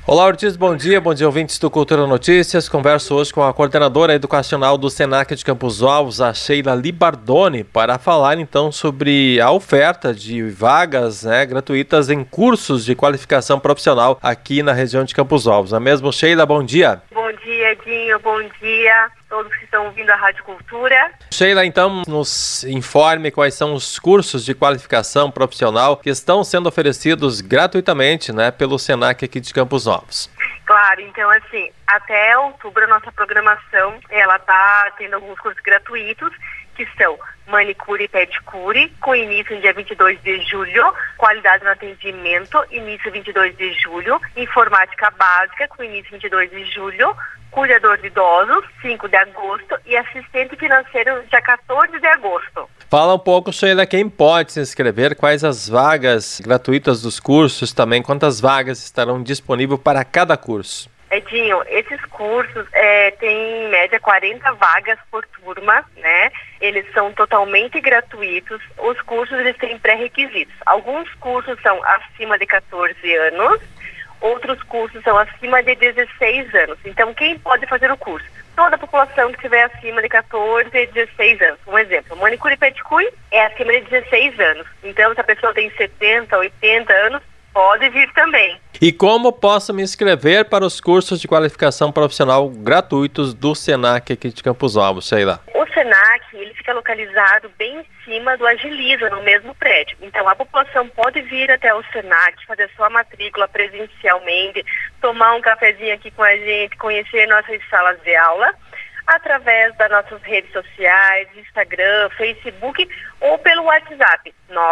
Olá, Ortiz, bom dia ouvintes do Cultura Notícias. Converso hoje com a coordenadora educacional do Senac de Campos Alves, a Sheila Libardoni, para falar então sobre a oferta de vagas gratuitas em cursos de qualificação profissional aqui na região de Campos Alves. Não é mesmo, Sheila? Bom dia. Bom dia, Edinho. Bom dia a todos que estão ouvindo a Rádio Cultura. Sheila, então, nos informe quais são os cursos de qualificação profissional que estão sendo oferecidos gratuitamente, pelo Senac aqui de Campos Alves. Claro, então assim, até outubro a nossa programação, ela está tendo alguns cursos gratuitos, que são manicure e pedicure, com início no dia 22 de julho, qualidade no atendimento, início 22 de julho, informática básica, com início 22 de julho, cuidador de idosos, 5 de agosto, e assistente financeiro, dia 14 de agosto. Fala um pouco, Sheila, quem pode se inscrever, quais as vagas gratuitas dos cursos também, quantas vagas estarão disponíveis para cada curso? Edinho, esses cursos têm em média 40 vagas por turma, Eles são totalmente gratuitos. Os cursos eles têm pré-requisitos. Alguns cursos são acima de 14 anos, outros cursos são acima de 16 anos. Então, quem pode fazer o curso? Toda a população que estiver acima de 14 e 16 anos. Um exemplo, manicure e pedicure é acima de 16 anos. Então, se a pessoa tem 70, 80 anos, pode vir também. E como posso me inscrever para os cursos de qualificação profissional gratuitos do Senac aqui de Campos Alves, Sheila? O Senac, ele fica localizado bem em cima do Agiliza, no mesmo prédio. Então, a população pode vir até o Senac, fazer sua matrícula presencialmente, tomar um cafezinho aqui com a gente, conhecer nossas salas de aula, através das nossas redes sociais, Instagram, Facebook ou pelo WhatsApp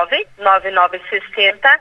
99960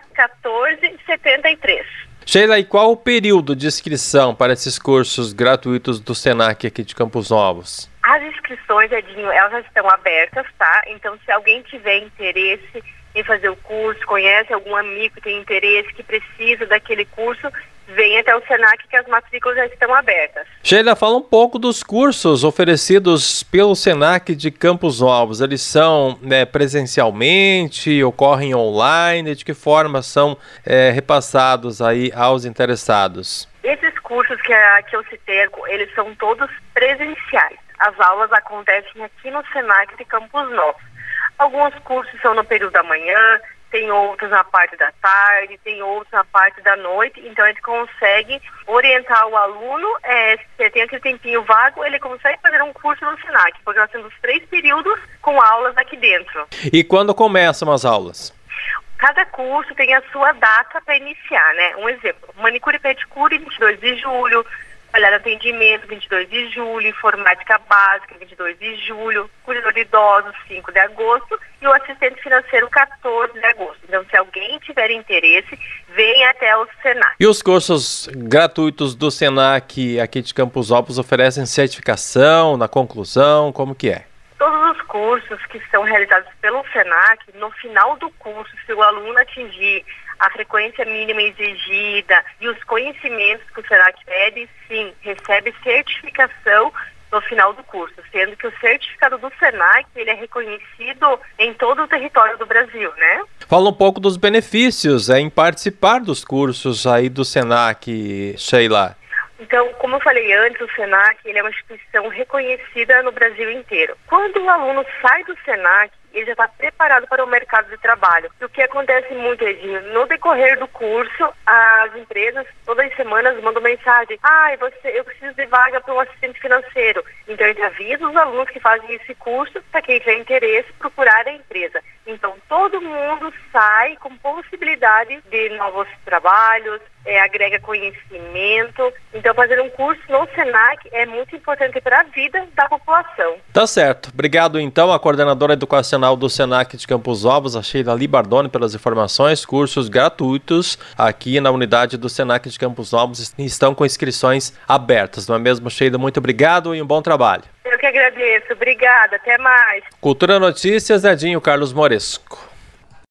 1473. Sheila, e qual o período de inscrição para esses cursos gratuitos do Senac aqui de Campos Novos? As inscrições, Edinho, elas já estão abertas, tá? Então, se alguém tiver interesse em fazer o curso, conhece algum amigo que tem interesse, que precisa daquele curso, venha até o Senac que as matrículas já estão abertas. Sheila, fala um pouco dos cursos oferecidos pelo Senac de Campos Novos. Eles são presencialmente, ocorrem online? De que forma são repassados aí aos interessados? Esses cursos que eu citei, eles são todos presenciais. As aulas acontecem aqui no Senac de Campos Novos. Alguns cursos são no período da manhã, tem outros na parte da tarde, tem outros na parte da noite. Então, a gente consegue orientar o aluno, se tem aquele tempinho vago, ele consegue fazer um curso no Senac, porque nós temos 3 períodos com aulas aqui dentro. E quando começam as aulas? Cada curso tem a sua data para iniciar, Um exemplo, manicure e pedicure, 22 de julho, olhar atendimento, 22 de julho, informática básica, 22 de julho, cuidador de idosos, 5 de agosto, e o assistente financeiro, 14 de agosto. Então, se alguém tiver interesse, venha até o Senac. E os cursos gratuitos do Senac aqui de Campos Alves oferecem certificação na conclusão? Como que é? Todos os cursos que são realizados pelo Senac, no final do curso, se o aluno atingir a frequência mínima exigida e os conhecimentos que o Senac pede, sim, recebe certificação no final do curso, sendo que o certificado do Senac, ele é reconhecido em todo o território do Brasil, Fala um pouco dos benefícios em participar dos cursos aí do Senac, Sheila. Então, como eu falei antes, o Senac ele é uma instituição reconhecida no Brasil inteiro. Quando o aluno sai do Senac, ele já está preparado para o mercado de trabalho. E o que acontece muito, Edinho, no decorrer do curso, as empresas todas as semanas mandam mensagem: eu preciso de vaga para um assistente financeiro. Então, a gente avisa os alunos que fazem esse curso para quem tiver interesse procurar a empresa. Então, todo mundo sai com possibilidade de novos trabalhos, agrega conhecimento. Então, fazer um curso no Senac é muito importante para a vida da população. Tá certo. Obrigado, então, a coordenadora educacional do Senac de Campos Alves, a Sheila Libardoni, pelas informações. Cursos gratuitos aqui na unidade do Senac de Campos Alves estão com inscrições abertas. Não é mesmo, Sheila? Muito obrigado e um bom trabalho. Eu que agradeço. Obrigada. Até mais. Cultura Notícias, Edinho Carlos Moresco.